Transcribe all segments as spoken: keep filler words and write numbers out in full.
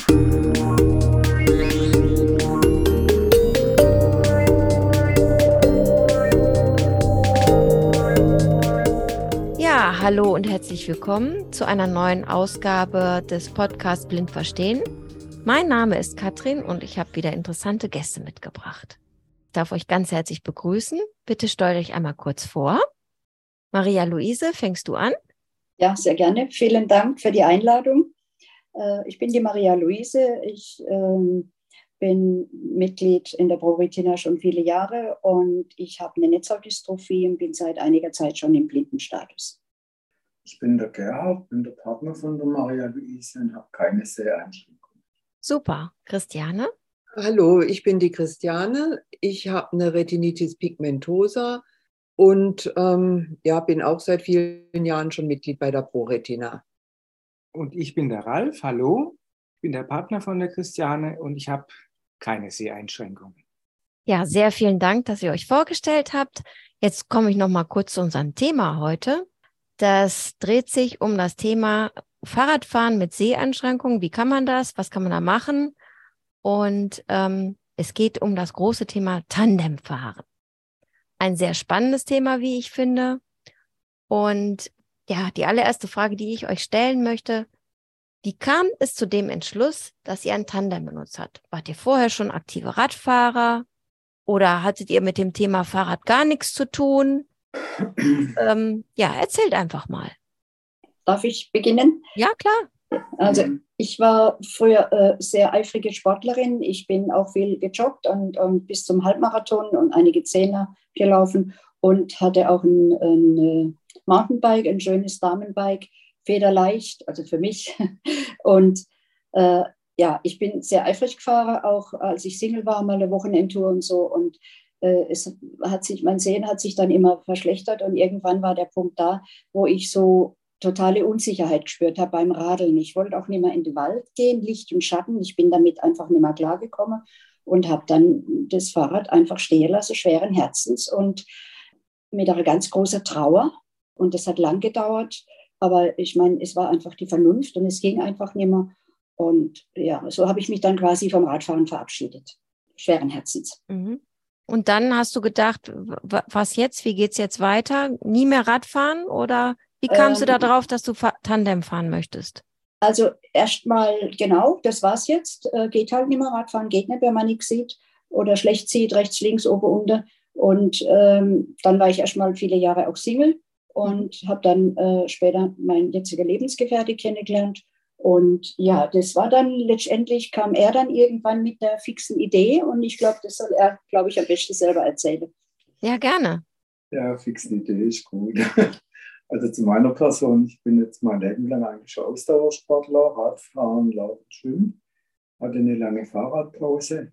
Ja, hallo und herzlich willkommen zu einer neuen Ausgabe des Podcasts Blind Verstehen. Mein Name ist Katrin und ich habe wieder interessante Gäste mitgebracht. Ich darf euch ganz herzlich begrüßen. Bitte stellt euch einmal kurz vor. Maria Luise, fängst du an? Ja, sehr gerne. Vielen Dank für die Einladung. Ich bin die Maria Luise. Ich ähm, bin Mitglied in der ProRetina schon viele Jahre und ich habe eine Netzhautdystrophie und bin seit einiger Zeit schon im Blindenstatus. Ich bin der Gerhard, bin der Partner von der Maria Luise und habe keine Seheinschränkungen. Super. Christiane? Hallo, ich bin die Christiane. Ich habe eine Retinitis pigmentosa und ähm, ja, bin auch seit vielen Jahren schon Mitglied bei der ProRetina. Und ich bin der Ralf, hallo. Ich bin der Partner von der Christiane und ich habe keine Seheinschränkungen. Ja, sehr vielen Dank, dass ihr euch vorgestellt habt. Jetzt komme ich noch mal kurz zu unserem Thema heute. Das dreht sich um das Thema Fahrradfahren mit Seheinschränkungen. Wie kann man das? Was kann man da machen? Und ähm, es geht um das große Thema Tandemfahren. Ein sehr spannendes Thema, wie ich finde. Und ja, die allererste Frage, die ich euch stellen möchte: Wie kam es zu dem Entschluss, dass ihr ein Tandem benutzt habt? Wart ihr vorher schon aktive Radfahrer oder hattet ihr mit dem Thema Fahrrad gar nichts zu tun? ähm, ja, erzählt einfach mal. Darf ich beginnen? Ja, klar. Also ich war früher äh, sehr eifrige Sportlerin. Ich bin auch viel gejoggt und, und bis zum Halbmarathon und einige Zehner gelaufen und hatte auch ein, ein Mountainbike, ein schönes Damenbike, federleicht, also für mich. Und äh, ja, ich bin sehr eifrig gefahren, auch als ich Single war, mal eine Wochenendtour und so. Und äh, es hat sich, mein Sehen hat sich dann immer verschlechtert und irgendwann war der Punkt da, wo ich so totale Unsicherheit gespürt habe beim Radeln. Ich wollte auch nicht mehr in den Wald gehen, Licht und Schatten. Ich bin damit einfach nicht mehr klargekommen und habe dann das Fahrrad einfach stehen lassen, schweren Herzens und mit einer ganz großen Trauer. Und das hat lang gedauert. Aber ich meine, es war einfach die Vernunft und es ging einfach nicht mehr. Und ja, so habe ich mich dann quasi vom Radfahren verabschiedet. Schweren Herzens. Mhm. Und dann hast du gedacht, was jetzt? Wie geht es jetzt weiter? Nie mehr Radfahren? Oder wie kamst ähm, du da drauf, dass du Tandem fahren möchtest? Also erstmal, genau, das war's jetzt. Äh, geht halt nicht mehr, Radfahren geht nicht, wenn man nichts sieht oder schlecht sieht, rechts, links, oben, unten. Und ähm, dann war ich erstmal viele Jahre auch Single und habe dann äh, später meinen jetzigen Lebensgefährte kennengelernt. Und ja, das war dann letztendlich, kam er dann irgendwann mit der fixen Idee und ich glaube, das soll er, glaube ich, am besten selber erzählen. Ja, gerne. Ja, fixe Idee ist gut. Also zu meiner Person, ich bin jetzt mein Leben lang eigentlich Ausdauersportler, Radfahren, Laufen, Schwimmen. Hatte eine lange Fahrradpause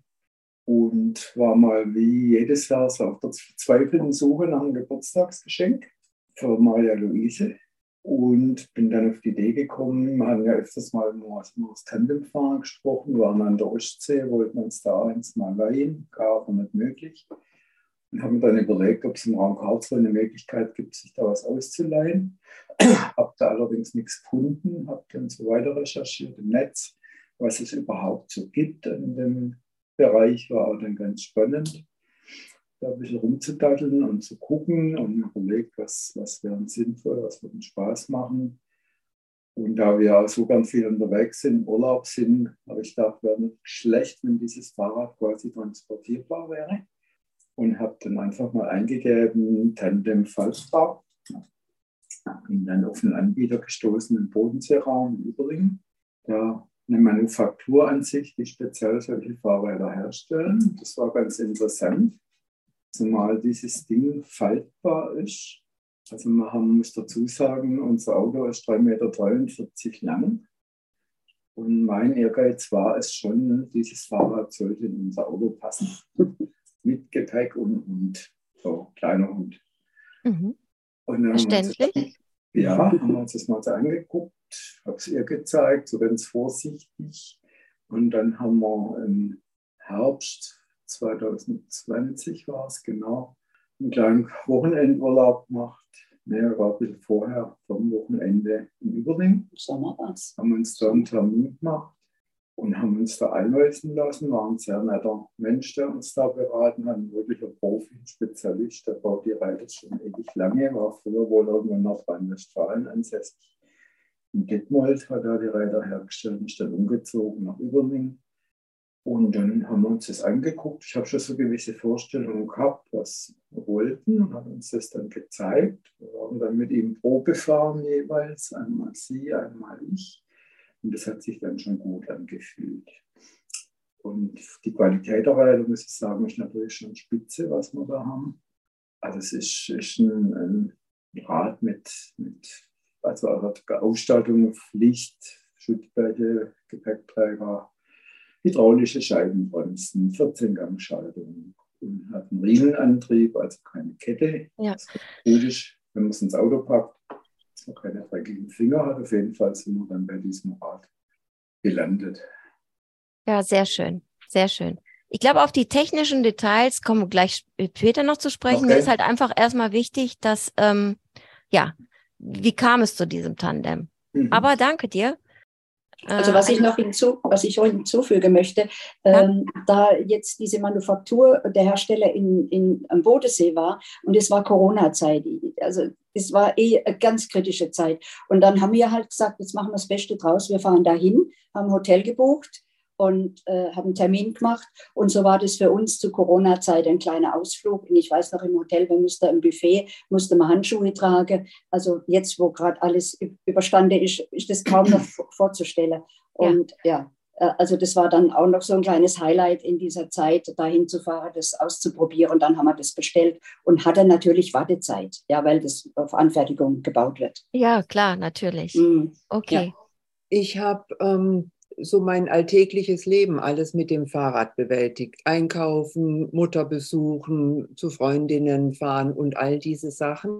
und war mal wie jedes Jahr so auf der verzweifelten Suche nach einem Geburtstagsgeschenk für Maria Luise. Und bin dann auf die Idee gekommen, wir haben ja öfters mal über das Tandemfahren gesprochen, waren an der Ostsee, wollten uns da eins mal leihen, gar aber nicht möglich. Und haben mir dann überlegt, ob es im Raum Karlsruhe eine Möglichkeit gibt, sich da was auszuleihen. Habe da allerdings nichts gefunden, habe dann so weiter recherchiert im Netz, was es überhaupt so gibt in dem Bereich. War auch dann ganz spannend, da ein bisschen rumzudaddeln und zu gucken und überlegt, was, was wäre sinnvoll, was würde Spaß machen. Und da wir auch so ganz viel unterwegs sind, Urlaub sind, habe ich gedacht, wäre nicht schlecht, wenn dieses Fahrrad quasi transportierbar wäre. Und habe dann einfach mal eingegeben, Tandem faltbar. Bin dann auf einen Anbieter gestoßen im Bodenseeraum in Überlingen. Da eine Manufaktur an sich, die speziell solche Fahrräder herstellen. Das war ganz interessant, zumal dieses Ding faltbar ist. Also man haben, muss dazu sagen, unser Auto ist drei Komma dreiundvierzig Meter lang. Und mein Ehrgeiz war es schon, dieses Fahrrad sollte in unser Auto passen. Mit Gepäck und Hund, so kleiner Hund. Mhm. Und dann Verständlich? Haben wir, ja, haben wir uns das mal so angeguckt, habe es ihr gezeigt, so ganz vorsichtig. Und dann haben wir im Herbst zwanzig zwanzig war es genau, einen kleinen Wochenendurlaub gemacht. Ne, war ein bisschen vorher, vom Wochenende in Überlingen. Sommer war es. Haben uns da einen Termin gemacht. und haben uns da einweisen lassen. War ein sehr netter Mensch, der uns da beraten hat, ein wirklicher Profi, ein Spezialist. Der baut die Reiter schon ewig lange, war früher wohl irgendwo in Nordrhein-Westfalen ansässig. In Detmold hat er die Reiter hergestellt und ist dann umgezogen nach Überning. Und dann haben wir uns das angeguckt. Ich habe schon so gewisse Vorstellungen gehabt, was wir wollten, und haben uns das dann gezeigt. Wir waren dann mit ihm Probe fahren jeweils, einmal sie, einmal ich. Und das hat sich dann schon gut angefühlt. Und die Qualität der Reiter, muss ich sagen, ist natürlich schon spitze, was wir da haben. Also es ist, ist ein, ein Rad mit, mit also Ausstattung, Licht, Schutzbleche, Gepäckträger, hydraulische Scheibenbremsen, vierzehn-Gang-Schaltung und hat einen Riemenantrieb, also keine Kette. Ja. Das gut ist, wenn man es ins Auto packt, dass man keine dreckigen Finger hat. Auf jeden Fall sind wir dann bei diesem Rad gelandet. Ja, sehr schön, sehr schön. Ich glaube, auf die technischen Details kommen wir gleich später noch zu sprechen. Okay. Mir ist halt einfach erstmal wichtig, dass, ähm, ja, wie kam es zu diesem Tandem? Mhm. Aber danke dir. Also was ich noch hinzu, was ich hinzufügen möchte, ja. ähm, da jetzt diese Manufaktur der Hersteller in, in, am Bodensee war und es war Corona-Zeit, also es war eh eine ganz kritische Zeit. Und dann haben wir halt gesagt, jetzt machen wir das Beste draus, wir fahren dahin, haben ein Hotel gebucht und äh, haben einen Termin gemacht. Und so war das für uns zu Corona-Zeit ein kleiner Ausflug. Und ich weiß noch, im Hotel, wir mussten im Buffet, musste man Handschuhe tragen. Also jetzt, wo gerade alles überstanden ist, ist das kaum noch vorzustellen. Und ja. ja, also das war dann auch noch so ein kleines Highlight in dieser Zeit, dahin zu fahren, das auszuprobieren. Und dann haben wir das bestellt und hatte natürlich Wartezeit, ja, weil das auf Anfertigung gebaut wird. Ja, klar, natürlich. Mhm. Okay. Ja. Ich habe ähm, so mein alltägliches Leben alles mit dem Fahrrad bewältigt. Einkaufen, Mutter besuchen, zu Freundinnen fahren und all diese Sachen.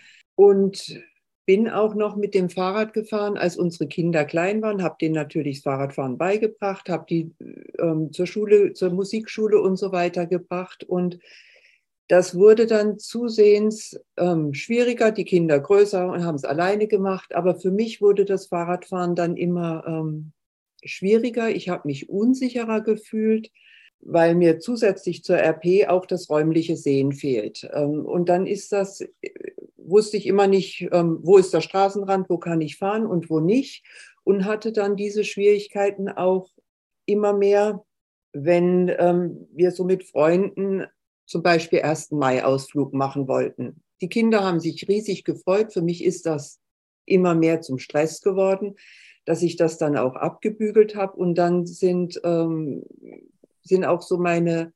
Und bin auch noch mit dem Fahrrad gefahren, als unsere Kinder klein waren, habe denen natürlich das Fahrradfahren beigebracht, habe die ähm, zur Schule, zur Musikschule und so weiter gebracht. Und das wurde dann zusehends ähm, schwieriger, die Kinder größer und haben es alleine gemacht. Aber für mich wurde das Fahrradfahren dann immer ähm, schwieriger. Ich habe mich unsicherer gefühlt, weil mir zusätzlich zur R P auch das räumliche Sehen fehlt. Und dann ist das, wusste ich immer nicht, wo ist der Straßenrand, wo kann ich fahren und wo nicht. Und hatte dann diese Schwierigkeiten auch immer mehr, wenn wir so mit Freunden zum Beispiel ersten Mai-Ausflug machen wollten. Die Kinder haben sich riesig gefreut. Für mich ist das immer mehr zum Stress geworden, dass ich das dann auch abgebügelt habe. Und dann sind, ähm, sind auch so meine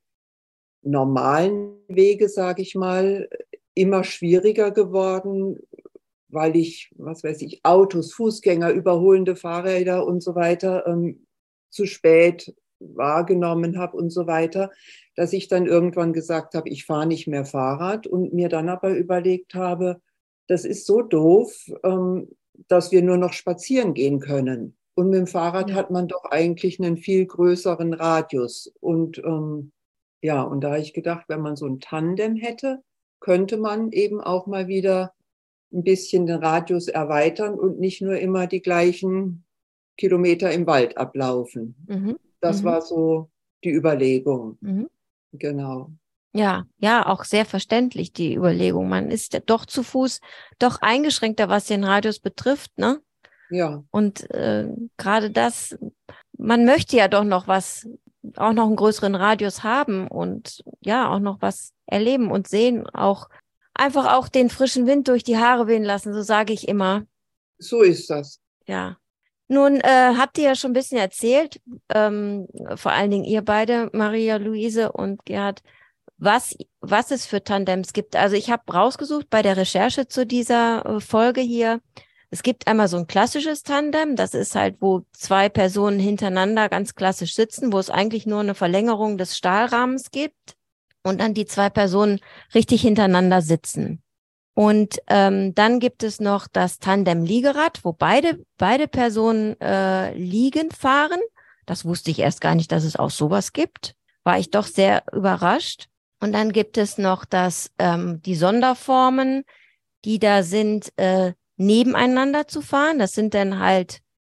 normalen Wege, sage ich mal, immer schwieriger geworden, weil ich, was weiß ich, Autos, Fußgänger, überholende Fahrräder und so weiter ähm, zu spät wahrgenommen habe und so weiter, dass ich dann irgendwann gesagt habe, ich fahre nicht mehr Fahrrad und mir dann aber überlegt habe, das ist so doof, ähm, dass wir nur noch spazieren gehen können. Und mit dem Fahrrad ja. hat man doch eigentlich einen viel größeren Radius. Und ähm, ja, und da habe ich gedacht, wenn man so ein Tandem hätte, könnte man eben auch mal wieder ein bisschen den Radius erweitern und nicht nur immer die gleichen Kilometer im Wald ablaufen. Mhm. Das mhm. war so die Überlegung. Mhm. Genau. Ja, ja, auch sehr verständlich, die Überlegung. Man ist ja doch zu Fuß doch eingeschränkter, was den Radius betrifft, ne? Ja. Und äh, gerade das, man möchte ja doch noch was, auch noch einen größeren Radius haben und ja, auch noch was erleben und sehen, auch einfach auch den frischen Wind durch die Haare wehen lassen, so sage ich immer. So ist das. Ja. Nun äh, habt ihr ja schon ein bisschen erzählt, ähm, vor allen Dingen ihr beide, Maria Luise und Gerhard, was, was es für Tandems gibt. Also ich habe rausgesucht bei der Recherche zu dieser äh, Folge hier, es gibt einmal so ein klassisches Tandem, das ist halt, wo zwei Personen hintereinander ganz klassisch sitzen, wo es eigentlich nur eine Verlängerung des Stahlrahmens gibt und dann die zwei Personen richtig hintereinander sitzen. Und ähm, dann gibt es noch das Tandem-Liegerad, wo beide, beide Personen äh, liegend fahren. Das wusste ich erst gar nicht, dass es auch sowas gibt. War ich doch sehr überrascht. Und dann gibt es noch das, ähm, die Sonderformen, die da sind, äh, nebeneinander zu fahren. Das sind dann halt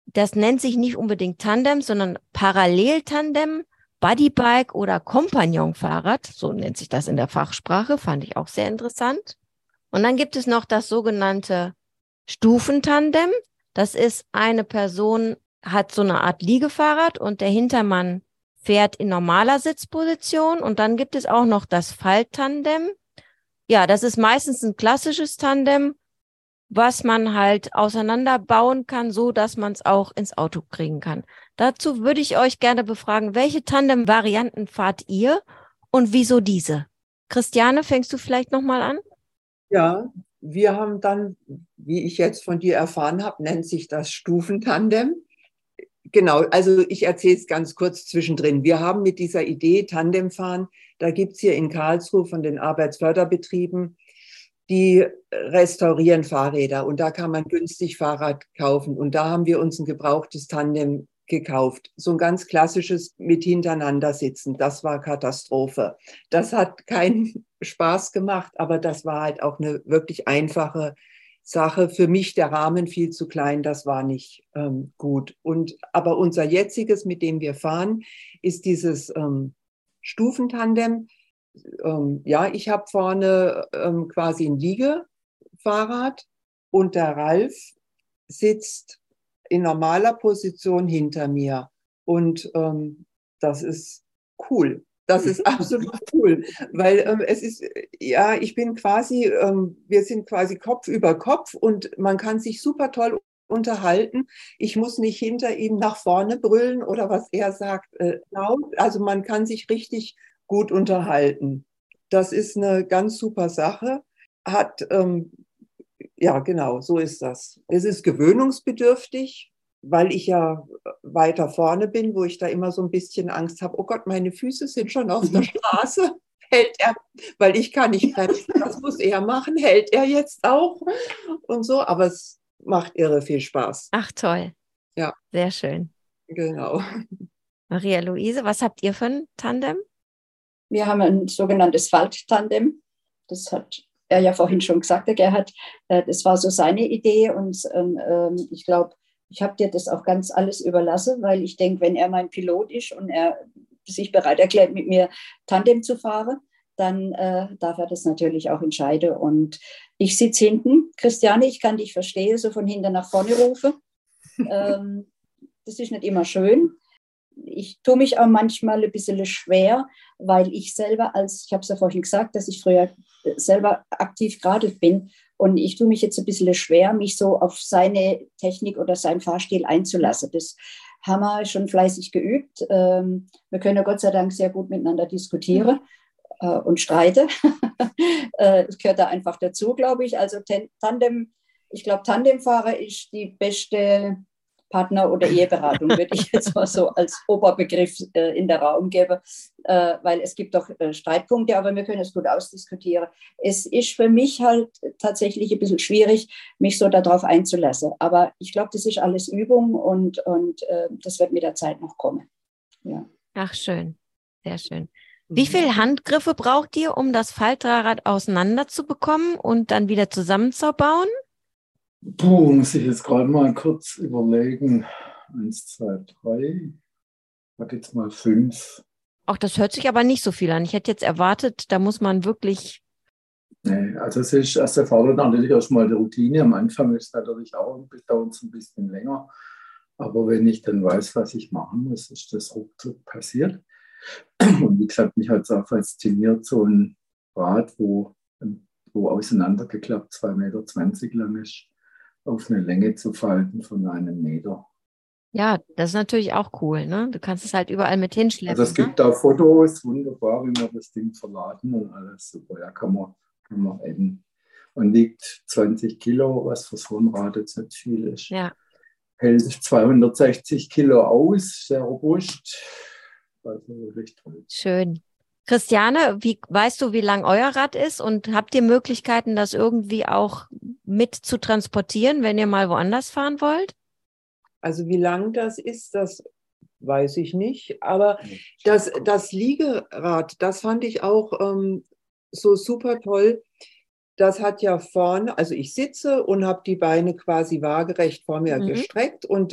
das nennt sich nicht unbedingt Tandem, sondern Paralleltandem, Bodybike oder Kompagnonfahrrad, so nennt sich das in der Fachsprache, fand ich auch sehr interessant. Und dann gibt es noch das sogenannte Stufentandem. Das ist, eine Person hat so eine Art Liegefahrrad und der Hintermann fährt in normaler Sitzposition. Und dann gibt es auch noch das Falttandem. Ja, das ist meistens ein klassisches Tandem, was man halt auseinanderbauen kann, so dass man es auch ins Auto kriegen kann. Dazu würde ich euch gerne befragen, welche Tandem-Varianten fahrt ihr und wieso diese? Christiane, fängst du vielleicht nochmal an? Ja, wir haben dann, wie ich jetzt von dir erfahren habe, nennt sich das Stufentandem. Genau, also ich erzähle es ganz kurz zwischendrin. Wir haben mit dieser Idee Tandemfahren, da gibt es hier in Karlsruhe von den Arbeitsförderbetrieben, die restaurieren Fahrräder und da kann man günstig Fahrrad kaufen. Und da haben wir uns ein gebrauchtes Tandem gekauft. So ein ganz klassisches mit hintereinander sitzen. Das war Katastrophe. Das hat keinen Spaß gemacht, aber das war halt auch eine wirklich einfache Sache. Für mich der Rahmen viel zu klein, das war nicht ähm, gut. Und, aber unser jetziges, mit dem wir fahren, ist dieses ähm, Stufentandem. Ähm, ja, ich habe vorne ähm, quasi ein Liegefahrrad und der Ralf sitzt in normaler Position hinter mir. Und ähm, das ist cool. Das ist absolut cool, weil ähm, es ist, ja, ich bin quasi, ähm, wir sind quasi Kopf über Kopf und man kann sich super toll unterhalten. Ich muss nicht hinter ihm nach vorne brüllen oder was er sagt äh, laut. Also man kann sich richtig gut unterhalten. Das ist eine ganz super Sache. Hat, ähm, ja genau, so ist das. Es ist gewöhnungsbedürftig, weil ich ja weiter vorne bin, wo ich da immer so ein bisschen Angst habe, oh Gott, meine Füße sind schon auf der Straße. Hält er, weil ich kann nicht bremsen, das muss er machen, hält er jetzt auch und so, aber es macht irre viel Spaß. Ach toll. Ja. Sehr schön. Genau. Maria-Luise, was habt ihr für ein Tandem? Wir haben ein sogenanntes Falttandem. Das hat er ja vorhin schon gesagt, der Gerhard. Das war so seine Idee und ähm, ich glaube, ich habe dir das auch ganz alles überlassen, weil ich denke, wenn er mein Pilot ist und er sich bereit erklärt, mit mir Tandem zu fahren, dann äh, darf er das natürlich auch entscheiden. Und ich sitze hinten. Christiane, ich kann dich verstehen, so von hinten nach vorne rufe. ähm, das ist nicht immer schön. Ich tue mich auch manchmal ein bisschen schwer, weil ich selber, als ich habe es ja vorhin gesagt, dass ich früher selber aktiv geradelt bin und ich tue mich jetzt ein bisschen schwer, mich so auf seine Technik oder seinen Fahrstil einzulassen. Das haben wir schon fleißig geübt. Ähm, wir können ja Gott sei Dank sehr gut miteinander diskutieren äh, und streiten. Das gehört da einfach dazu, glaube ich. Also Tandem, ich glaube, Tandemfahrer ist die beste Partner- oder Eheberatung, würde ich jetzt mal so als Oberbegriff äh, in den Raum geben, äh, weil es gibt doch äh, Streitpunkte, aber wir können es gut ausdiskutieren. Es ist für mich halt tatsächlich ein bisschen schwierig, mich so darauf einzulassen, aber ich glaube, das ist alles Übung und, und äh, das wird mit der Zeit noch kommen. Ja. Ach, schön. Sehr schön. Wie viele Handgriffe braucht ihr, um das Faltrad auseinander zu bekommen und dann wieder zusammenzubauen? Puh, muss ich jetzt gerade mal kurz überlegen. Eins, zwei, drei. Ich habe jetzt mal fünf. Auch das hört sich aber nicht so viel an. Ich hätte jetzt erwartet, da muss man wirklich... Nee, also es ist, es erfordert natürlich erstmal die Routine. Am Anfang ist es natürlich auch, dauert es ein bisschen länger. Aber wenn ich dann weiß, was ich machen muss, ist das ruckzuck passiert. Und wie gesagt, mich hat es auch fasziniert, so ein Rad, wo, wo auseinandergeklappt zwei Meter zwanzig lang ist, auf eine Länge zu falten von einem Meter. Ja, das ist natürlich auch cool, ne? Du kannst es halt überall mit hinschleppen. Also es gibt ne? da Fotos, wunderbar, wie man das Ding verladen und alles super. Ja, kann man, kann man eben. Und wiegt zwanzig Kilo, was für so ein Rad jetzt nicht viel ist. Ja. Hält zweihundertsechzig Kilo aus, sehr robust. Also wirklich toll. Schön. Christiane, wie, weißt du, wie lang euer Rad ist und habt ihr Möglichkeiten, das irgendwie auch mit zu transportieren, wenn ihr mal woanders fahren wollt? Also wie lang das ist, das weiß ich nicht. Aber das, das Liegerad, das fand ich auch ähm, so super toll. Das hat ja vorne, also ich sitze und habe die Beine quasi waagerecht vor mir Mhm. gestreckt und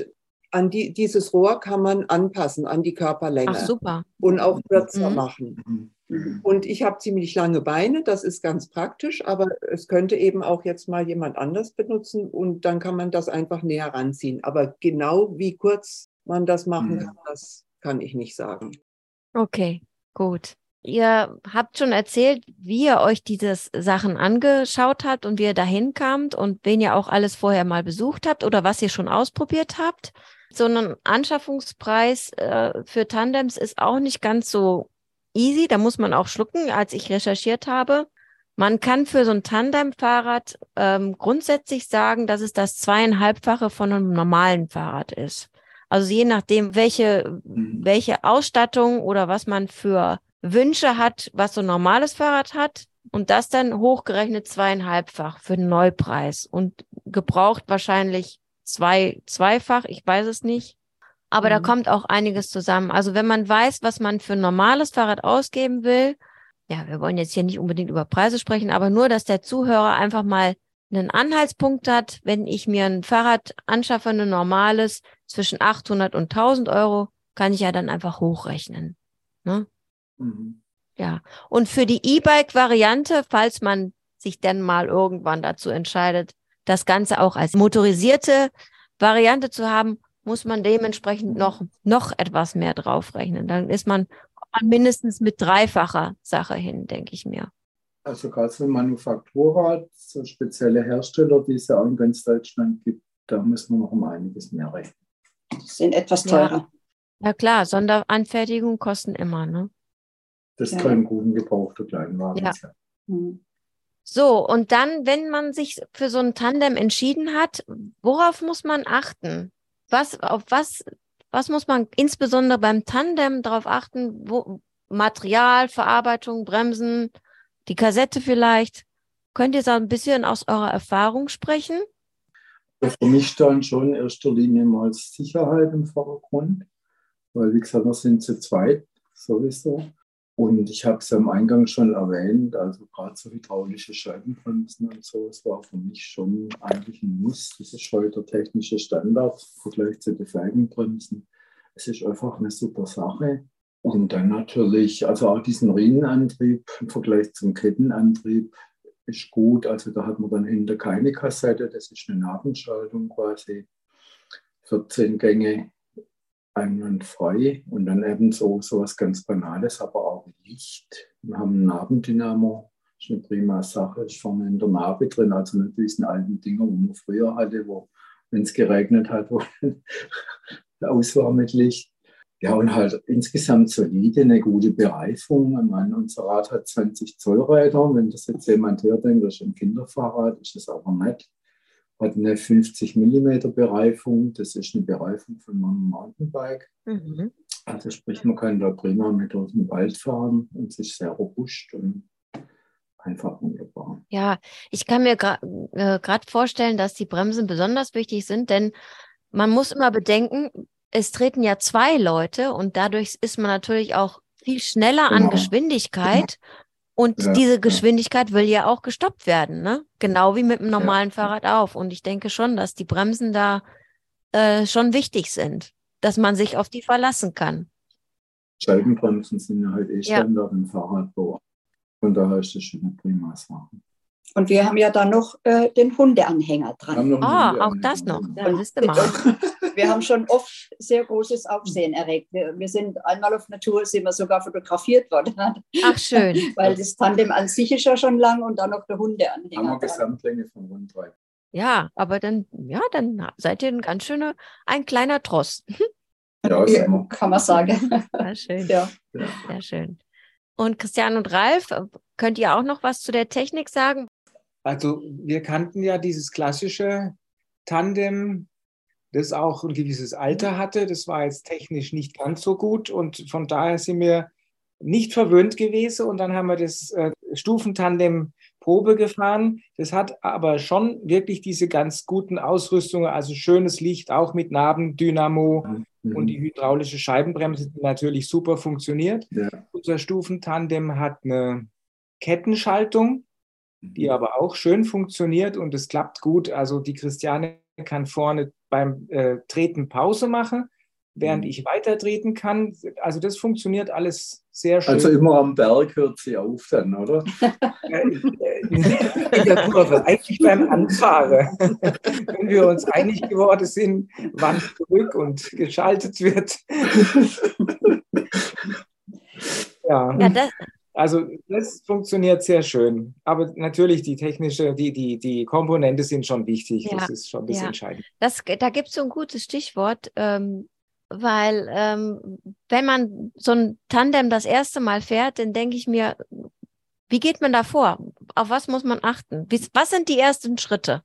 an die, dieses Rohr kann man anpassen an die Körperlänge. Ach, super. Und auch kürzer Mhm. machen. Mhm. Und ich habe ziemlich lange Beine, das ist ganz praktisch, aber es könnte eben auch jetzt mal jemand anders benutzen und dann kann man das einfach näher ranziehen. Aber genau wie kurz man das machen Mhm. kann, das kann ich nicht sagen. Okay, gut. Ihr habt schon erzählt, wie ihr euch diese Sachen angeschaut habt und wie ihr dahin kamt und wen ihr auch alles vorher mal besucht habt oder was ihr schon ausprobiert habt. So ein Anschaffungspreis äh, für Tandems ist auch nicht ganz so easy. Da muss man auch schlucken, als ich recherchiert habe. Man kann für so ein Tandemfahrrad ähm, grundsätzlich sagen, dass es das zweieinhalbfache von einem normalen Fahrrad ist. Also je nachdem, welche, Mhm. welche Ausstattung oder was man für Wünsche hat, was so ein normales Fahrrad hat und das dann hochgerechnet zweieinhalbfach für den Neupreis und gebraucht wahrscheinlich zwei, zweifach, ich weiß es nicht. Aber Mhm. da kommt auch einiges zusammen. Also wenn man weiß, was man für ein normales Fahrrad ausgeben will, ja, wir wollen jetzt hier nicht unbedingt über Preise sprechen, aber nur, dass der Zuhörer einfach mal einen Anhaltspunkt hat, wenn ich mir ein Fahrrad anschaffe, ein normales, zwischen achthundert und tausend Euro, kann ich ja dann einfach hochrechnen. Ne? Mhm. Ja. Und für die E-Bike-Variante, falls man sich dann mal irgendwann dazu entscheidet, das Ganze auch als motorisierte Variante zu haben, muss man dementsprechend noch, noch etwas mehr draufrechnen. Dann ist man mindestens mit dreifacher Sache hin, denke ich mir. Also gerade so Manufakturrad, so spezielle Hersteller, die es ja auch in ganz Deutschland gibt, da müssen wir noch um einiges mehr rechnen. Die sind etwas Ja. teurer. Ja klar, Sonderanfertigungen kosten immer, ne? Das Ja. können guten gebrauchte Kleinwagen Ja. sein. Mhm. So, und dann, wenn man sich für so ein Tandem entschieden hat, worauf muss man achten? Was, auf was, was muss man insbesondere beim Tandem darauf achten? Wo, Material, Verarbeitung, Bremsen, die Kassette vielleicht? Könnt ihr so ein bisschen aus eurer Erfahrung sprechen? Also für mich stand schon in erster Linie mal Sicherheit im Vordergrund, weil wie gesagt, wir sind zu zweit sowieso. Und ich habe es am Eingang schon erwähnt, also gerade so hydraulische Scheibenbremsen und so, das war für mich schon eigentlich ein Muss. Das ist heute der technische Standard im Vergleich zu den Felgenbremsen. Es ist einfach eine super Sache. Und dann natürlich, also auch diesen Riemenantrieb im Vergleich zum Kettenantrieb ist gut. Also da hat man dann hinter keine Kassette, das ist eine Nabenschaltung quasi, vierzehn Gänge. Einwandfrei und dann eben so, so was ganz Banales, aber auch Licht. Wir haben einen Nabendynamo, das ist eine prima Sache, ist vorne in der Nabe drin, also nicht diesen alten Dinger, wo man früher hatte, wo, wenn es geregnet hat, wo aus war mit Licht. Ja, und halt insgesamt solide, eine gute Bereifung. Ich meine, unser Rad hat zwanzig Zoll Räder, wenn das jetzt jemand hört, denkt, das ist ein Kinderfahrrad, ist das aber nicht. Hat eine fünfzig Millimeter Bereifung, das ist eine Bereifung von meinem Mountainbike. Mhm. Also sprich, man kann da prima mit durch den Wald fahren und es ist sehr robust und einfach wunderbar. Ja, ich kann mir gerade äh, vorstellen, dass die Bremsen besonders wichtig sind, denn man muss immer bedenken, es treten ja zwei Leute und dadurch ist man natürlich auch viel schneller an Genau. Geschwindigkeit. Und Ja, diese ja. Geschwindigkeit will ja auch gestoppt werden, ne? Genau wie mit einem normalen Ja. Fahrrad auch. Und ich denke schon, dass die Bremsen da äh, schon wichtig sind, dass man sich auf die verlassen kann. Scheibenbremsen sind ja halt eh Ja. Standard im Fahrradbau. Von daher ist das schon eine prima Sache. Und wir haben ja da noch äh, den Hundeanhänger Wir haben dran. noch einen Ah, Hundeanhänger, auch das noch. genau. Ja, siehst du mal. Wir haben schon oft sehr großes Aufsehen erregt. Wir, wir sind einmal auf einer Tour, sind wir sogar fotografiert worden. Ach, schön. Weil das Tandem an sich ist ja schon lang und dann noch der Haben Hundeanhänger wir dran. Gesamtlänge von rund drei. Ja, aber dann, ja, dann seid ihr ein ganz schöner, ein kleiner Tross. Ja, Ja, sind wir. kann man sagen. Sehr schön. Ja. Ja. Sehr schön. Und Christian und Ralf, könnt ihr auch noch was zu der Technik sagen? Also wir kannten ja dieses klassische Tandem, das auch ein gewisses Alter hatte. Das war jetzt technisch nicht ganz so gut und von daher sind wir nicht verwöhnt gewesen. Und dann haben wir das äh, Stufentandem Probe gefahren. Das hat aber schon wirklich diese ganz guten Ausrüstungen, also schönes Licht, auch mit Nabendynamo Mhm. und die hydraulische Scheibenbremse, die natürlich super funktioniert. Ja. Unser Stufentandem hat eine Kettenschaltung, die aber auch schön funktioniert und es klappt gut. Also die Christiane kann vorne beim äh, Treten Pause mache, während ich weiter treten kann. Also das funktioniert alles sehr schön. Also immer am Berg hört sie auf dann, oder? In der Kurve, eigentlich beim Anfahren. Wenn wir uns einig geworden sind, wann zurück und geschaltet wird. Ja, Ja, das, also das funktioniert sehr schön. Aber natürlich die technische, die, die, die Komponente sind schon wichtig. Ja, Das ist schon das ja. Entscheidende. das, da gibt es so ein gutes Stichwort, ähm, weil ähm, wenn man so ein Tandem das erste Mal fährt, dann denke ich mir, wie geht man da vor? Auf was muss man achten? Wie, was sind die ersten Schritte?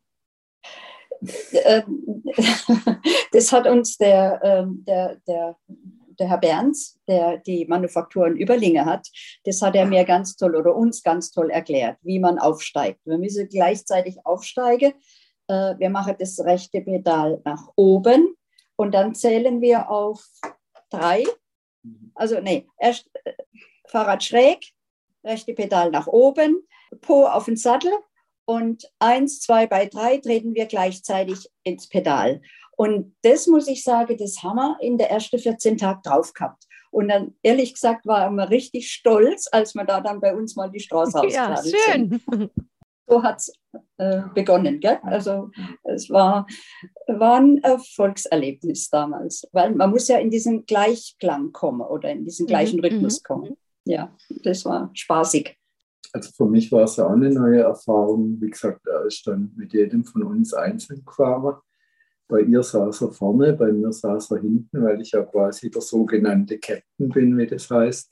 Das hat uns der, der, der, der Herr Berns, der die Manufaktur in Überlinge hat, das hat er mir ganz toll oder uns ganz toll erklärt, wie man aufsteigt. Wir müssen gleichzeitig aufsteigen. Wir machen das rechte Pedal nach oben und dann zählen wir auf drei. Also nee, erst Fahrrad schräg, rechte Pedal nach oben, Po auf den Sattel und eins, zwei, bei drei treten wir gleichzeitig ins Pedal. Und das muss ich sagen, das haben wir in der ersten vierzehn Tagen drauf gehabt. Und dann, ehrlich gesagt, waren wir richtig stolz, als wir da dann bei uns mal die Straße Ja, ausgeradelt schön. sind. So hat es äh, begonnen. Gell? Also es war, war ein Erfolgserlebnis damals, weil man muss ja in diesen Gleichklang kommen oder in diesen gleichen Mhm, Rhythmus mhm. kommen. Ja, das war spaßig. Also für mich war es ja auch eine neue Erfahrung. Wie gesagt, er ist dann mit jedem von uns einzeln gefahren. Bei ihr saß er vorne, bei mir saß er hinten, weil ich ja quasi der sogenannte Captain bin, wie das heißt.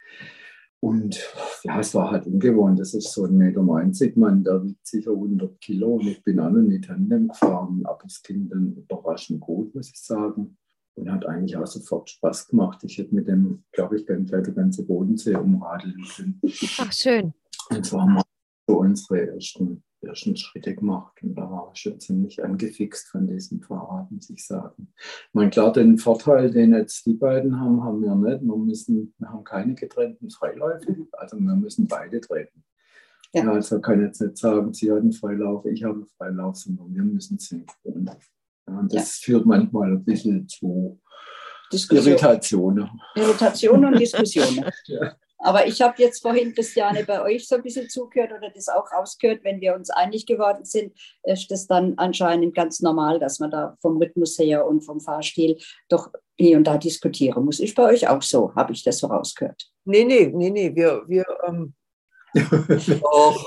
Und ja, es war halt ungewohnt. Das ist so ein Meter neunzig Mann, der wiegt sicher hundert Kilo und ich bin auch noch nicht Tandem gefahren. Aber es ging dann überraschend gut, muss ich sagen. Und hat eigentlich auch sofort Spaß gemacht. Ich hätte mit dem, glaube ich, gleich der ganze Bodensee umradeln können. Ach, schön. Und so haben wir so unsere ersten, ersten Schritte gemacht. Und da war ich schon ziemlich angefixt von diesem Fahrrad, muss ich sagen. Ich meine, klar, den Vorteil, den jetzt die beiden haben, haben wir nicht. Wir, müssen, wir haben keine getrennten Freiläufe. Also wir müssen beide treten. Ja. Ja, also kann jetzt nicht sagen, sie hat einen Freilauf, ich habe einen Freilauf, sondern wir müssen synchron. Ja, und das ja. führt manchmal ein bisschen zu Diskussion. Irritationen. Irritationen und Diskussionen. Ja. Aber ich habe jetzt vorhin, Christiane, bei euch so ein bisschen zugehört oder das auch rausgehört, wenn wir uns einig geworden sind, ist das dann anscheinend ganz normal, dass man da vom Rhythmus her und vom Fahrstil doch hier und da diskutieren muss. Ist bei euch auch so, habe ich das so rausgehört? Nee, nee, nee, nee, wir, wir ähm doch.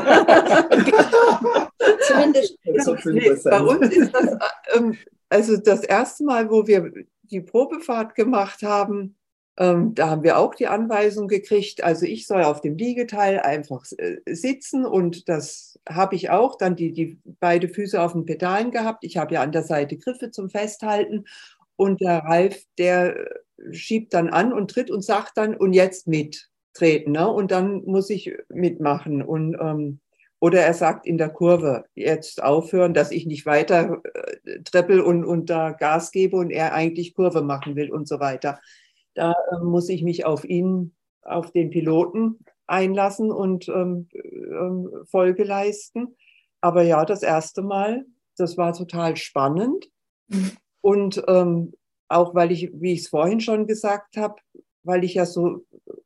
Zumindest so nee, bei uns ist das, ähm, also das erste Mal, wo wir die Probefahrt gemacht haben, ähm, da haben wir auch die Anweisung gekriegt, also ich soll auf dem Liegeteil einfach äh, sitzen und das habe ich auch, dann die, die beide Füße auf den Pedalen gehabt. Ich habe ja an der Seite Griffe zum Festhalten und der Ralf, der schiebt dann an und tritt und sagt dann, und jetzt mit. Treten, ne? Und dann muss ich mitmachen. Und, ähm, oder er sagt in der Kurve, jetzt aufhören, dass ich nicht weiter äh, treppel und, und da Gas gebe und er eigentlich Kurve machen will und so weiter. Da äh, muss ich mich auf ihn, auf den Piloten einlassen und ähm, ähm, Folge leisten. Aber ja, das erste Mal, das war total spannend. Mhm. Und ähm, auch, weil ich, wie ich es vorhin schon gesagt habe, weil ich ja so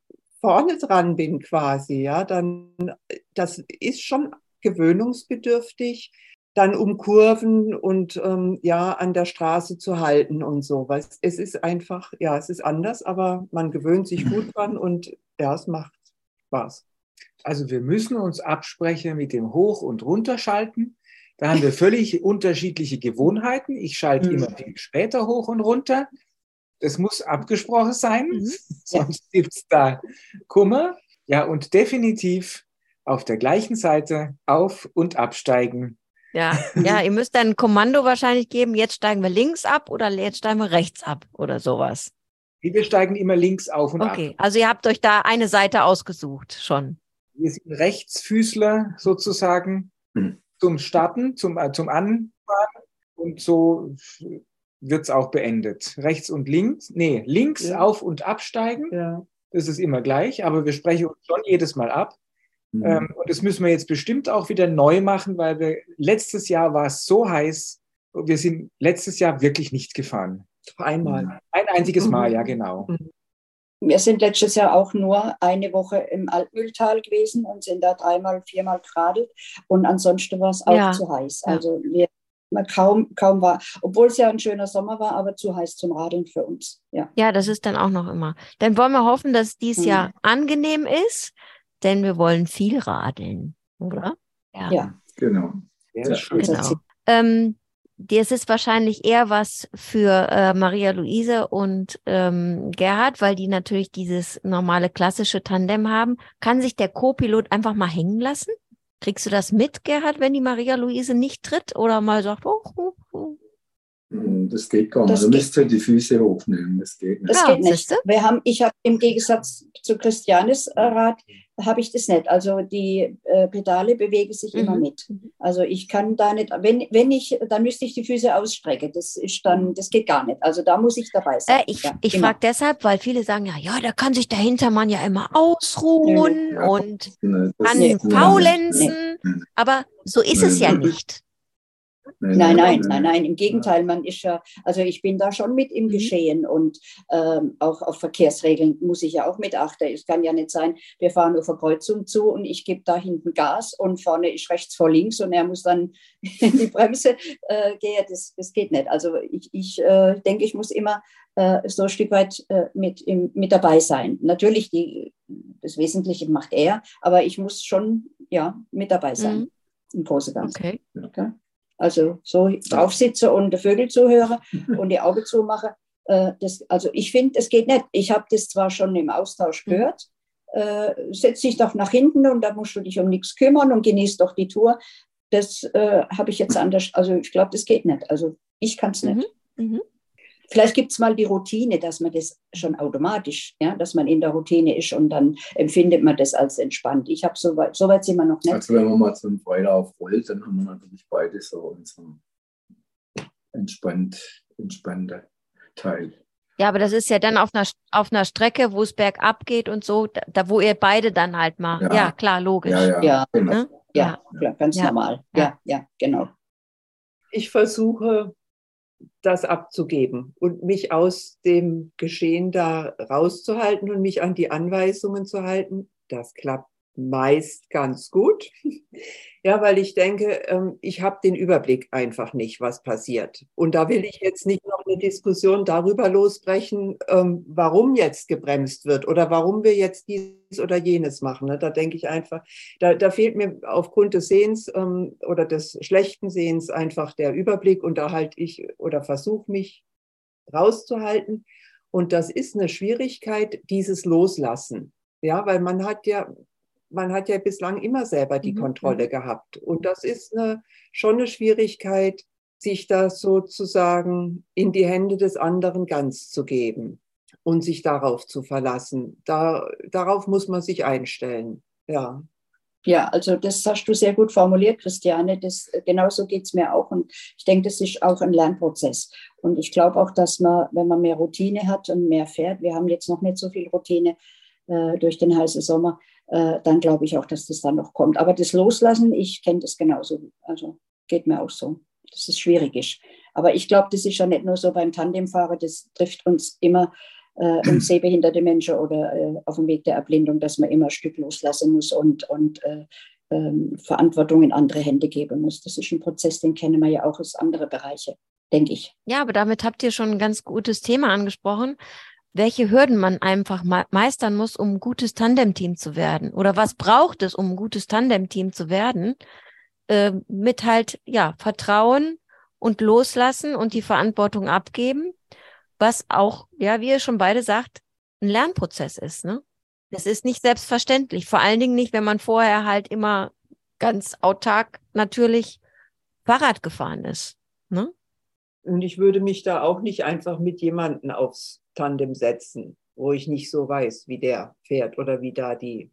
vorne dran bin quasi, ja, dann, das ist schon gewöhnungsbedürftig, dann um Kurven und ähm, ja, an der Straße zu halten und so, weil es ist einfach, ja, es ist anders, aber man gewöhnt sich gut dran und ja, es macht Spaß. Also wir müssen uns absprechen mit dem Hoch- und Runterschalten. Da haben wir völlig unterschiedliche Gewohnheiten. Ich schalte mhm. immer viel später hoch und runter. Das muss abgesprochen sein, mhm. sonst gibt es da Kummer. Ja, und definitiv auf der gleichen Seite auf- und absteigen. Ja, ja, ihr müsst dann ein Kommando wahrscheinlich geben, jetzt steigen wir links ab oder jetzt steigen wir rechts ab oder sowas. Wir steigen immer links auf und okay. ab. Okay, also ihr habt euch da eine Seite ausgesucht schon. Wir sind Rechtsfüßler sozusagen mhm. zum Starten, zum, äh, zum Anfahren und so wird es auch beendet. Rechts und links, nee, links ja. auf- und absteigen, ja. Das ist immer gleich, aber wir sprechen uns schon jedes Mal ab. Mhm. Ähm, und das müssen wir jetzt bestimmt auch wieder neu machen, weil wir letztes Jahr war es so heiß, wir sind letztes Jahr wirklich nicht gefahren. Einmal. Ein einziges Mal, ja, genau. Wir sind letztes Jahr auch nur eine Woche im Altmühltal gewesen und sind da dreimal, viermal geradelt. Und ansonsten war es auch Ja. zu heiß. Ja. Also wir man kaum, kaum war, obwohl es ja ein schöner Sommer war, aber zu heiß zum Radeln für uns. Ja, Ja, das ist dann auch noch immer. Dann wollen wir hoffen, dass dies Mhm. Jahr angenehm ist, denn wir wollen viel radeln, oder? ja. Genau. Sehr Ja. schön. Unser Genau. Ziel. Ähm, das ist wahrscheinlich eher was für äh, Maria-Luise und ähm, Gerhard, weil die natürlich dieses normale klassische Tandem haben. Kann sich der Co-Pilot einfach mal hängen lassen? Kriegst du das mit, Gerhard, wenn die Maria-Luise nicht tritt oder mal sagt, oh, oh, oh. Das geht gar nicht. Das Du geht- müsst ja die Füße hochnehmen. Das geht nicht. Das Ja, geht nicht. siehste? Wir haben, ich habe im Gegensatz zu Christianes äh, Rat, habe ich das nicht. Also die äh, Pedale bewegen sich Mhm. immer mit. Also ich kann da nicht, wenn, wenn ich, dann müsste ich die Füße ausstrecken. Das ist dann, das geht gar nicht. Also da muss ich dabei sein. Äh, ich ja, ich immer. frage deshalb, weil viele sagen, ja, ja, da kann sich der Hintermann ja immer ausruhen Ja. und Nee, das kann Nee. ist- faulenzen. Nee. Aber so ist es ja nicht. Nee, Nein, nee, nein, nee, nein, nee. nein. Im Gegenteil, man ist ja, also ich bin da schon mit im Mhm. Geschehen und ähm, auch auf Verkehrsregeln muss ich ja auch mit achten. Es kann ja nicht sein, wir fahren auf eine Kreuzung zu und ich gebe da hinten Gas und vorne ist rechts vor links und er muss dann in die Bremse äh, gehen. Das, das geht nicht. Also ich, ich äh, denke, ich muss immer äh, so ein Stück weit äh, mit, im, mit dabei sein. Natürlich, die, das Wesentliche macht er, aber ich muss schon ja, mit dabei sein. Mhm. Im Großen und Ganzen. Okay. Okay. Also so drauf sitze und die Vögel zuhöre und die Augen zumache. Äh, das, also ich finde, es geht nicht. Ich habe das zwar schon im Austausch Mhm. gehört. Äh, setz dich doch nach hinten und da musst du dich um nichts kümmern und genieß doch die Tour. Das äh, habe ich jetzt anders. Also ich glaube, das geht nicht. Also ich kann es nicht. Mhm. Mhm. Vielleicht gibt es mal die Routine, dass man das schon automatisch, ja, dass man in der Routine ist und dann empfindet man das als entspannt. Ich habe so weit, so weit sind wir noch nicht. Also wenn man mal so einen Freilauf rollt, dann haben wir natürlich beide so unseren entspannt, entspannten Teil. Ja, aber das ist ja dann auf einer, auf einer Strecke, wo es bergab geht und so, da, da wo ihr beide dann halt mal. Ja, Ja. klar, logisch. Ja, ja, Ja. genau. Ne? Ja, klar, ganz Ja. normal. Ja. Ja, ja, genau. Ich versuche, das abzugeben und mich aus dem Geschehen da rauszuhalten und mich an die Anweisungen zu halten. Das klappt meist ganz gut. Ja, weil ich denke, ähm, ich habe den Überblick einfach nicht, was passiert. Und da will ich jetzt nicht noch eine Diskussion darüber losbrechen, ähm, warum jetzt gebremst wird oder warum wir jetzt dies oder jenes machen. Ne? Da denke ich einfach, da, da fehlt mir aufgrund des Sehens ähm, oder des schlechten Sehens einfach der Überblick und da halte ich oder versuche mich rauszuhalten. Und das ist eine Schwierigkeit, dieses Loslassen. Ja, weil man hat ja Man hat ja bislang immer selber die Mhm, Kontrolle mhm. gehabt. Und das ist eine, schon eine Schwierigkeit, sich das sozusagen in die Hände des anderen ganz zu geben und sich darauf zu verlassen. Da, darauf muss man sich einstellen. Ja. Ja, also das hast du sehr gut formuliert, Christiane. Das, genauso geht es mir auch. Und ich denke, das ist auch ein Lernprozess. Und ich glaube auch, dass man, wenn man mehr Routine hat und mehr fährt, wir haben jetzt noch nicht so viel Routine äh, durch den heißen Sommer, äh, dann glaube ich auch, dass das dann noch kommt. Aber das Loslassen, ich kenne das genauso. Also geht mir auch so, dass es schwierig ist. Aber ich glaube, das ist ja nicht nur so beim Tandemfahren, das trifft uns immer, äh, uns sehbehinderte Menschen oder äh, auf dem Weg der Erblindung, dass man immer ein Stück loslassen muss und, und äh, ähm, Verantwortung in andere Hände geben muss. Das ist ein Prozess, den kennen wir ja auch aus anderen Bereichen, denke ich. Ja, aber damit habt ihr schon ein ganz gutes Thema angesprochen, welche Hürden man einfach me- meistern muss, um ein gutes Tandemteam zu werden. Oder was braucht es, um ein gutes Tandemteam zu werden? Äh, mit halt, ja, Vertrauen und Loslassen und die Verantwortung abgeben, was auch, ja, wie ihr schon beide sagt, ein Lernprozess ist, ne? Das ist nicht selbstverständlich. Vor allen Dingen nicht, wenn man vorher halt immer ganz autark natürlich Fahrrad gefahren ist, ne? Und ich würde mich da auch nicht einfach mit jemandem aufs Tandem setzen, wo ich nicht so weiß, wie der fährt oder wie da die,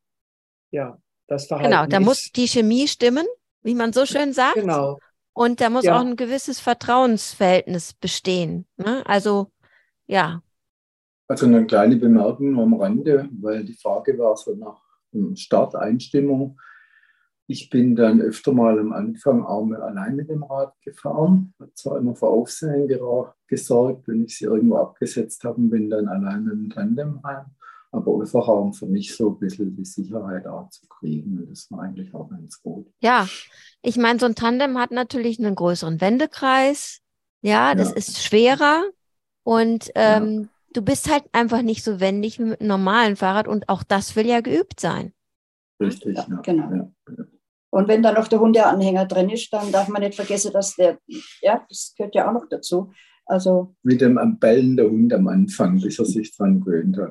ja, das Verhalten Genau, da ist. muss die Chemie stimmen, wie man so schön sagt. Genau. Und da muss Ja. auch ein gewisses Vertrauensverhältnis bestehen, ne? Also, ja. Also eine kleine Bemerkung am Rande, weil die Frage war so nach dem Start, Einstimmung. Ich bin dann öfter mal am Anfang auch mal allein mit dem Rad gefahren. Hat zwar immer für Aufsehen gesorgt, wenn ich sie irgendwo abgesetzt habe und bin dann allein mit dem Tandem heim. Aber einfach auch für mich so ein bisschen die Sicherheit auch zu kriegen. Und das war eigentlich auch ganz gut. Ja, ich meine, so ein Tandem hat natürlich einen größeren Wendekreis. Ja, das Ja. ist schwerer. Und ähm, Ja. du bist halt einfach nicht so wendig wie mit einem normalen Fahrrad. Und auch das will ja geübt sein. Richtig, Ja, ja. genau. Ja, ja. Und wenn dann noch der Hundeanhänger drin ist, dann darf man nicht vergessen, dass der, ja, das gehört ja auch noch dazu. Also Mit dem bellenden Hund am Anfang, bis er sich dran gewöhnt hat.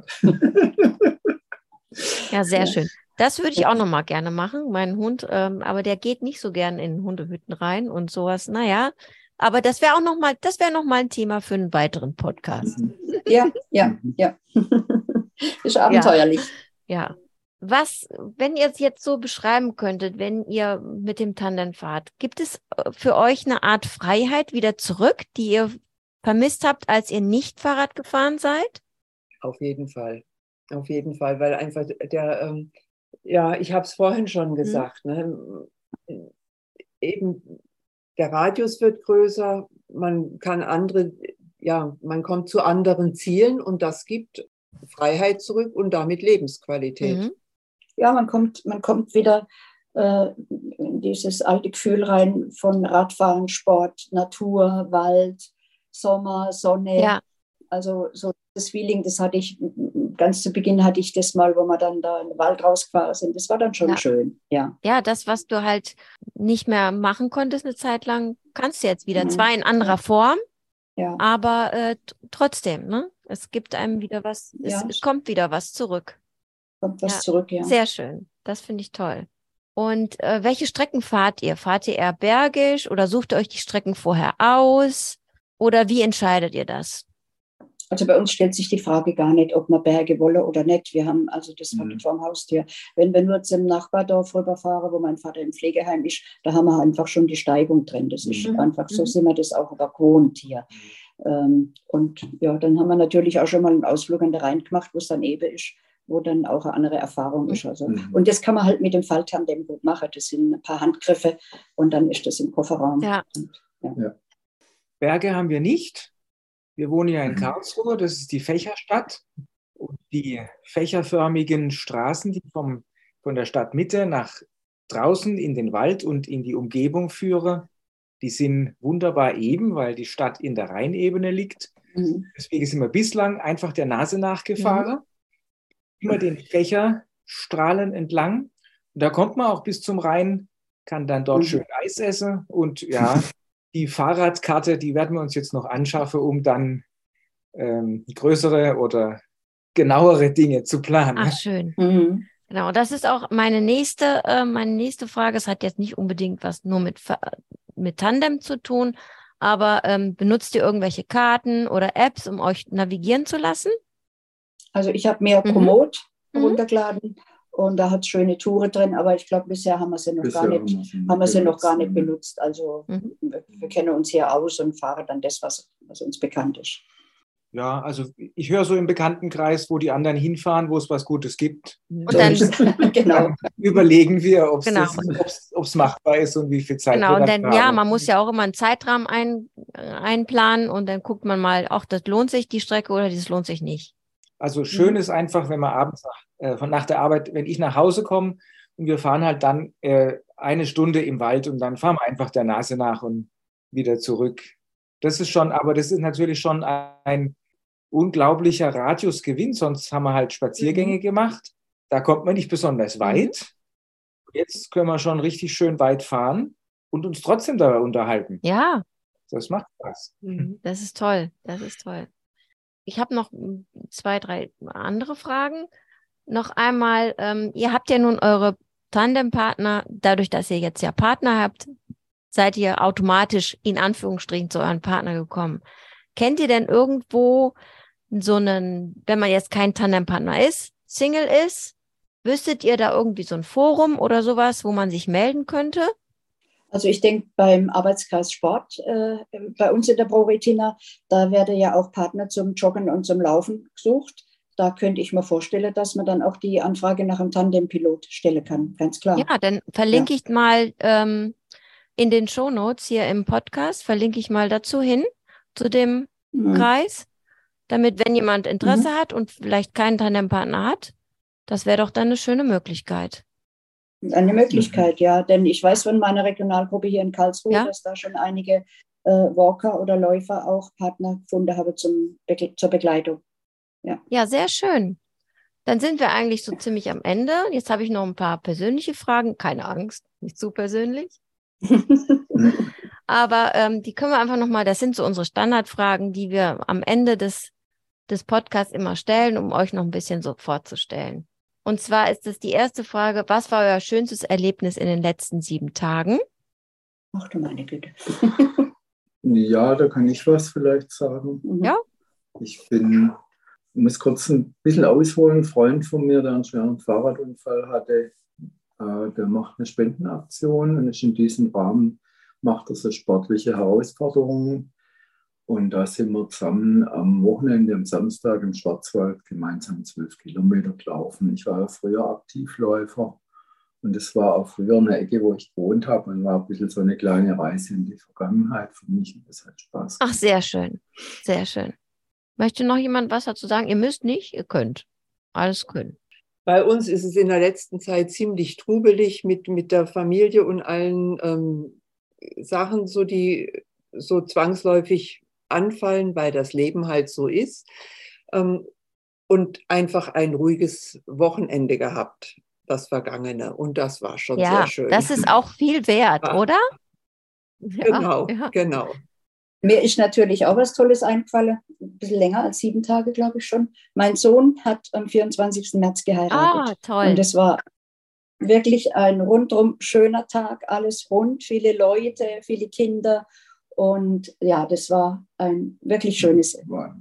Ja, sehr Ja. schön. Das würde ich auch noch mal gerne machen, meinen Hund. Ähm, aber der geht nicht so gern in Hundehütten rein und sowas. Naja, aber das wäre auch noch mal, das wäre noch mal ein Thema für einen weiteren Podcast. Mhm. ja, ja, ja. Ist abenteuerlich. Ja. Was, wenn ihr es jetzt so beschreiben könntet, wenn ihr mit dem Tandem fahrt, gibt es für euch eine Art Freiheit wieder zurück, die ihr vermisst habt, als ihr nicht Fahrrad gefahren seid? Auf jeden Fall. Auf jeden Fall, weil einfach der, ähm, ja, ich habe es vorhin schon gesagt, ne? Eben der Radius wird größer, man kann andere, ja, man kommt zu anderen Zielen und das gibt Freiheit zurück und damit Lebensqualität. Mhm. Ja, man kommt, man kommt wieder äh, in dieses alte Gefühl rein von Radfahren, Sport, Natur, Wald, Sommer, Sonne. Ja. Also so das Feeling, das hatte ich, ganz zu Beginn hatte ich das mal, wo wir dann da in den Wald rausgefahren sind. Das war dann schon Ja. schön, ja. Ja, das, was du halt nicht mehr machen konntest eine Zeit lang, kannst du jetzt wieder. Mhm. Zwar in anderer Form, Ja, aber äh, t- trotzdem, ne? Es gibt einem wieder was, es, Ja. es kommt wieder was zurück. kommt was Ja. zurück, ja. Sehr schön. Das finde ich toll. Und äh, welche Strecken fahrt ihr? Fahrt ihr eher bergisch oder sucht ihr euch die Strecken vorher aus? Oder wie entscheidet ihr das? Also bei uns stellt sich die Frage gar nicht, ob wir Berge wollen oder nicht. Wir haben also das Mhm. mhm. vor dem Haustür. Wenn wir nur zum Nachbardorf rüberfahren, wo mein Vater im Pflegeheim ist, da haben wir einfach schon die Steigung drin. Das ist Mhm. einfach, so Mhm. sind wir das auch aber gewohnt hier. Ähm, und ja, dann haben wir natürlich auch schon mal einen Ausflug an der Rhein gemacht, wo es dann eben ist, wo dann auch eine andere Erfahrung ist. Also, Mhm. und das kann man halt mit dem Falltandem gut machen. Das sind ein paar Handgriffe und dann ist das im Kofferraum. Ja. Und, ja. Berge haben wir nicht. Wir wohnen ja in Mhm. Karlsruhe, das ist die Fächerstadt. Und die fächerförmigen Straßen, die vom, von der Stadtmitte nach draußen in den Wald und in die Umgebung führen, die sind wunderbar eben, weil die Stadt in der Rheinebene liegt. Mhm. Deswegen sind wir bislang einfach der Nase nachgefahren, immer den Fächerstrahlen entlang. Und da kommt man auch bis zum Rhein, kann dann dort Mhm. schön Eis essen. Und ja, die Fahrradkarte, die werden wir uns jetzt noch anschaffen, um dann ähm, größere oder genauere Dinge zu planen. Ach, schön. Mhm. Genau, das ist auch meine nächste, äh, meine nächste Frage. Es hat jetzt nicht unbedingt was nur mit, Fa- mit Tandem zu tun, aber ähm, benutzt ihr irgendwelche Karten oder Apps, um euch navigieren zu lassen? Also ich habe mir Mhm. Komoot Mhm. runtergeladen und da hat es schöne Touren drin, aber ich glaube, bisher haben wir sie noch Bisher gar haben nicht, wir sie haben wir sie noch benutzt, gar nicht ja. benutzt. Also Mhm. wir, wir kennen uns hier aus und fahren dann das, was, was uns bekannt ist. Ja, also ich höre so im Bekanntenkreis, wo die anderen hinfahren, wo es was Gutes gibt. Und dann, Genau. Überlegen wir, ob Genau. es machbar ist und wie viel Zeit genau, wir und dann dann, ja, haben. man muss ja auch immer einen Zeitrahmen ein, äh, einplanen und dann guckt man mal, ach, das lohnt sich die Strecke oder das lohnt sich nicht. Also schön Mhm. ist einfach, wenn man abends nach, äh, von nach der Arbeit, wenn ich nach Hause komme und wir fahren halt dann äh, eine Stunde im Wald und dann fahren wir einfach der Nase nach und wieder zurück. Das ist schon, aber das ist natürlich schon ein unglaublicher Radiusgewinn, sonst haben wir halt Spaziergänge Mhm. gemacht. Da kommt man nicht besonders weit. Jetzt können wir schon richtig schön weit fahren und uns trotzdem dabei unterhalten. Ja, Das macht Spaß. das ist toll, das ist toll. Ich habe noch mm, zwei, drei andere Fragen. Noch einmal, ähm, ihr habt ja nun eure Tandempartner, dadurch, dass ihr jetzt ja Partner habt, seid ihr automatisch in Anführungsstrichen zu euren Partner gekommen. Kennt ihr denn irgendwo so einen, wenn man jetzt kein Tandempartner ist, Single ist, wüsstet ihr da irgendwie so ein Forum oder sowas, wo man sich melden könnte? Also ich denke beim Arbeitskreis Sport äh, bei uns in der Pro Retina, da werden ja auch Partner zum Joggen und zum Laufen gesucht. da könnte ich mir vorstellen, dass man dann auch die Anfrage nach einem Tandempilot stellen kann, ganz klar. Ja, dann verlinke ja. ich mal ähm, in den Shownotes hier im Podcast, verlinke ich mal dazu hin, zu dem mhm. Kreis, damit, wenn jemand Interesse mhm. hat und vielleicht keinen Tandempartner hat, das wäre doch dann eine schöne Möglichkeit. Eine Möglichkeit, mhm. ja, denn ich weiß von meiner Regionalgruppe hier in Karlsruhe, ja? dass da schon einige äh, Walker oder Läufer auch Partner gefunden haben zum Be- zur Begleitung. Ja. ja, sehr schön. Dann sind wir eigentlich so ziemlich am Ende. Jetzt habe ich noch ein paar persönliche Fragen. Keine Angst, nicht zu persönlich. Aber ähm, die können wir einfach nochmal, das sind so unsere Standardfragen, die wir am Ende des, des Podcasts immer stellen, um euch noch ein bisschen so vorzustellen. Und zwar ist es die erste Frage, was war euer schönstes Erlebnis in den letzten sieben Tagen? Ach du meine Güte. Ja, da kann ich was vielleicht sagen. Ja. Ich bin, ich muss kurz ein bisschen ausholen, ein Freund von mir, der einen schweren Fahrradunfall hatte, äh, der macht eine Spendenaktion und ist in diesem Rahmen macht er so sportliche Herausforderungen. Und da sind wir zusammen am Wochenende, am Samstag im Schwarzwald gemeinsam zwölf Kilometer gelaufen. Ich war ja früher Aktivläufer und es war auch früher eine Ecke, wo ich gewohnt habe und war ein bisschen so eine kleine Reise in die Vergangenheit für mich und das hat Spaß gemacht. Ach, sehr schön, sehr schön. Möchte noch jemand was dazu sagen? Ihr müsst nicht, ihr könnt. Alles können. Bei uns ist es in der letzten Zeit ziemlich trubelig mit, mit der Familie und allen ähm, Sachen, so die so zwangsläufig anfallen, weil das Leben halt so ist. Ähm, und einfach ein ruhiges Wochenende gehabt, das Vergangene. Und das war schon ja, sehr schön. Das ist auch viel wert, ja. oder? Genau, ja. genau. Mir ist natürlich auch was Tolles eingefallen, ein bisschen länger als sieben Tage, glaube ich schon. Mein Sohn hat am vierundzwanzigsten März geheiratet. Ah, toll. Und es war wirklich ein rundum schöner Tag, alles rund, viele Leute, viele Kinder. Und ja, das war ein wirklich schönes,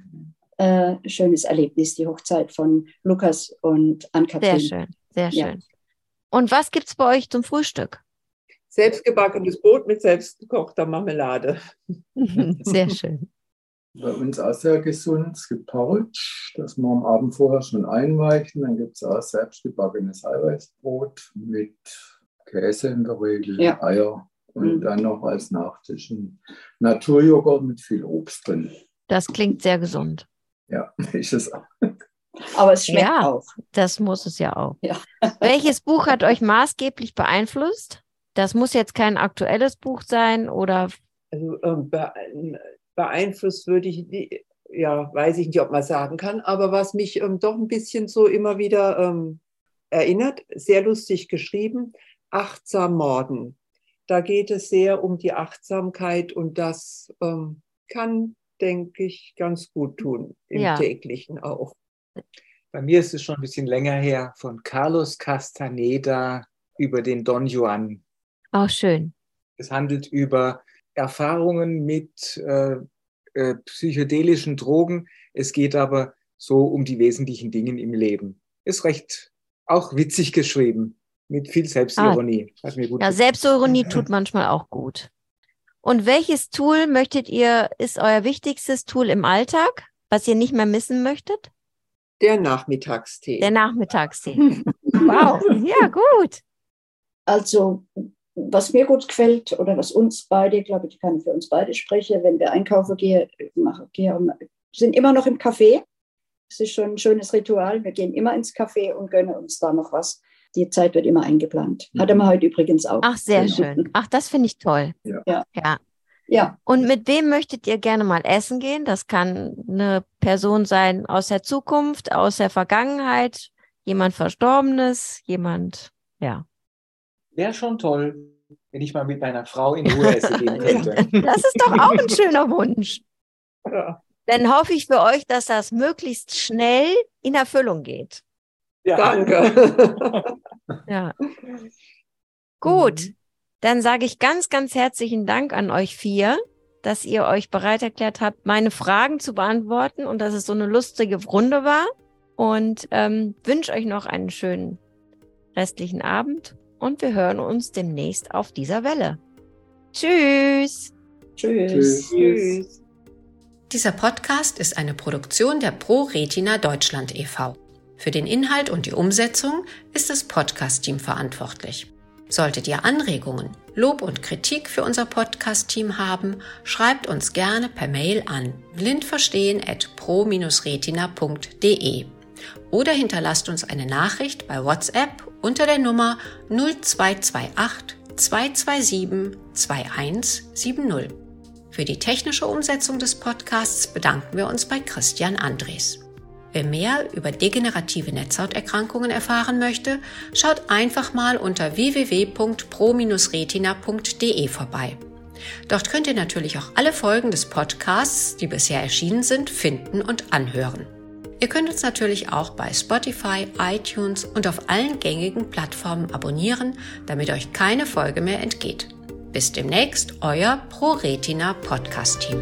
äh, schönes Erlebnis, die Hochzeit von Lukas und Ann-Kathrin. Sehr schön, sehr schön. Ja. Und was gibt es bei euch zum Frühstück? Selbstgebackenes Brot mit selbstgekochter Marmelade. Sehr schön. Bei uns auch sehr gesund. Es gibt Porridge, das wir am Abend vorher schon einweichen. Dann gibt es auch selbstgebackenes Eiweißbrot mit Käse in der Regel, ja. Eier. Und mhm. dann noch als Nachtisch ein Naturjoghurt mit viel Obst drin. Das klingt sehr gesund. Ja, ist es auch. Aber es schmeckt ja, auch. Das muss es ja auch. Ja. Welches Buch hat euch maßgeblich beeinflusst? Das muss jetzt kein aktuelles Buch sein oder... Also ähm, beeinflusst würde ich, ja, weiß ich nicht, ob man sagen kann, aber was mich ähm, doch ein bisschen so immer wieder ähm, erinnert, sehr lustig geschrieben, Achtsam Morden. Da geht es sehr um die Achtsamkeit und das ähm, kann, denke ich, ganz gut tun, im ja. täglichen auch. Bei mir ist es schon ein bisschen länger her, von Carlos Castaneda über den Don Juan. Auch schön. Es handelt über Erfahrungen mit äh, äh, psychedelischen Drogen. Es geht aber so um die wesentlichen Dinge im Leben. Ist recht auch witzig geschrieben. Mit viel Selbstironie. Ah, Hat mir gut ja, gefallen. Selbstironie tut manchmal auch gut. Und welches Tool möchtet ihr, ist euer wichtigstes Tool im Alltag, was ihr nicht mehr missen möchtet? Der Nachmittagstee. Der Nachmittagstee. Wow, ja, gut. Also, was mir gut gefällt oder was uns beide, glaube ich, ich kann für uns beide sprechen, wenn wir einkaufen gehen, machen, gehen, sind immer noch im Café. Das ist schon ein schönes Ritual. Wir gehen immer ins Café und gönnen uns da noch was. Die Zeit wird immer eingeplant. Hatte man heute übrigens auch. Ach, sehr schön. Ach, das finde ich toll. Ja. Ja. Ja. Und mit wem möchtet ihr gerne mal essen gehen? Das kann eine Person sein aus der Zukunft, aus der Vergangenheit, jemand Verstorbenes, jemand, ja. Wäre schon toll, wenn ich mal mit meiner Frau in Ruhe essen gehen könnte. Das ist doch auch ein schöner Wunsch. Ja. Dann hoffe ich für euch, dass das möglichst schnell in Erfüllung geht. Ja. Danke. Ja. Gut, dann sage ich ganz, ganz herzlichen Dank an euch vier, dass ihr euch bereit erklärt habt, meine Fragen zu beantworten und dass es so eine lustige Runde war. Und ähm, wünsche euch noch einen schönen restlichen Abend und wir hören uns demnächst auf dieser Welle. Tschüss. Tschüss. Tschüss. Dieser Podcast ist eine Produktion der ProRetina Deutschland e V Für den Inhalt und die Umsetzung ist das Podcast-Team verantwortlich. Solltet ihr Anregungen, Lob und Kritik für unser Podcast-Team haben, schreibt uns gerne per Mail an blindverstehen at pro retina punkt de oder hinterlasst uns eine Nachricht bei WhatsApp unter der Nummer null zwei zwei acht zwei zwei sieben zwei eins sieben null. Für die technische Umsetzung des Podcasts bedanken wir uns bei Christian Andres. Wer mehr über degenerative Netzhauterkrankungen erfahren möchte, schaut einfach mal unter w w w punkt pro retina punkt de vorbei. Dort könnt ihr natürlich auch alle Folgen des Podcasts, die bisher erschienen sind, finden und anhören. Ihr könnt uns natürlich auch bei Spotify, iTunes und auf allen gängigen Plattformen abonnieren, damit euch keine Folge mehr entgeht. Bis demnächst, euer ProRetina Podcast-Team.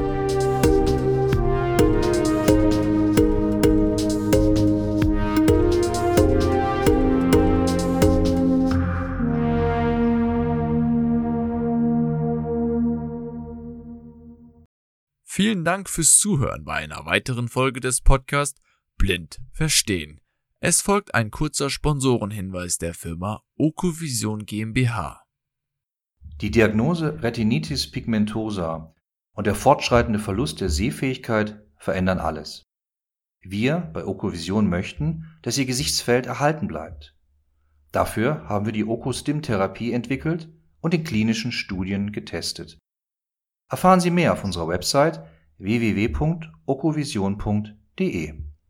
Vielen Dank fürs Zuhören bei einer weiteren Folge des Podcasts Blind Verstehen. Es folgt ein kurzer Sponsorenhinweis der Firma Okovision GmbH. Die Diagnose Retinitis pigmentosa und der fortschreitende Verlust der Sehfähigkeit verändern alles. Wir bei Okovision möchten, dass Ihr Gesichtsfeld erhalten bleibt. Dafür haben wir die Okostim-Therapie entwickelt und in klinischen Studien getestet. Erfahren Sie mehr auf unserer Website w w w punkt okovision punkt de.